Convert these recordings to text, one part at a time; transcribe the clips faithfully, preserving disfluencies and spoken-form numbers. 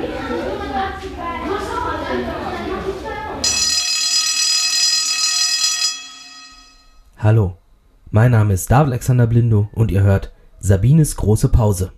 Hallo, mein Name ist David Alexander Blindow und ihr hört Sabines große Pause.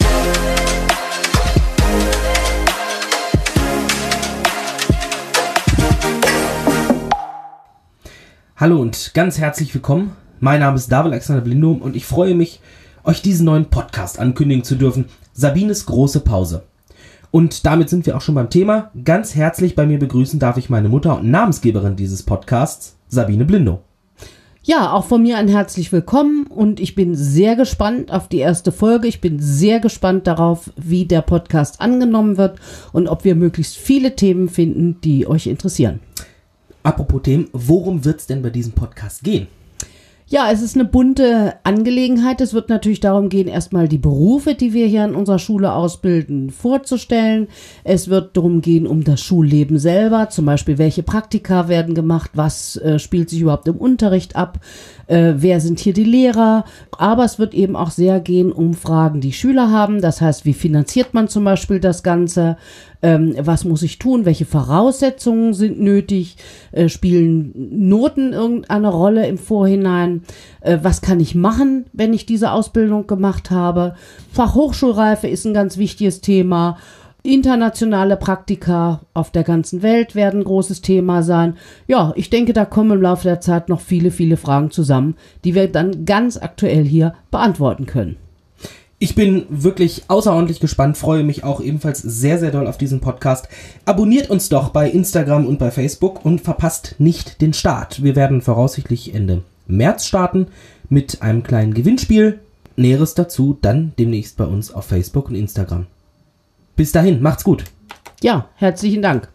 Hallo und ganz herzlich willkommen. Mein Name ist David Alexander Blindow und ich freue mich, euch diesen neuen Podcast ankündigen zu dürfen. Sabines große Pause. Und damit sind wir auch schon beim Thema. Ganz herzlich bei mir begrüßen darf ich meine Mutter und Namensgeberin dieses Podcasts, Sabine Blindow. Ja, auch von mir ein herzlich willkommen und ich bin sehr gespannt auf die erste Folge. Ich bin sehr gespannt darauf, wie der Podcast angenommen wird und ob wir möglichst viele Themen finden, die euch interessieren. Apropos Themen, worum wird es denn bei diesem Podcast gehen? Ja, es ist eine bunte Angelegenheit. Es wird natürlich darum gehen, erstmal die Berufe, die wir hier in unserer Schule ausbilden, vorzustellen. Es wird darum gehen, um das Schulleben selber, zum Beispiel welche Praktika werden gemacht, was äh, spielt sich überhaupt im Unterricht ab, äh, wer sind hier die Lehrer. Aber es wird eben auch sehr gehen um Fragen, die Schüler haben. Das heißt, wie finanziert man zum Beispiel das Ganze? Ähm, was muss ich tun? Welche Voraussetzungen sind nötig? Äh, spielen Noten irgendeine Rolle im Vorhinein? Äh, was kann ich machen, wenn ich diese Ausbildung gemacht habe? Fachhochschulreife ist ein ganz wichtiges Thema. Internationale Praktika auf der ganzen Welt werden ein großes Thema sein. Ja, ich denke, da kommen im Laufe der Zeit noch viele, viele Fragen zusammen, die wir dann ganz aktuell hier beantworten können. Ich bin wirklich außerordentlich gespannt, freue mich auch ebenfalls sehr, sehr doll auf diesen Podcast. Abonniert uns doch bei Instagram und bei Facebook und verpasst nicht den Start. Wir werden voraussichtlich Ende März starten mit einem kleinen Gewinnspiel. Näheres dazu dann demnächst bei uns auf Facebook und Instagram. Bis dahin, macht's gut. Ja, herzlichen Dank.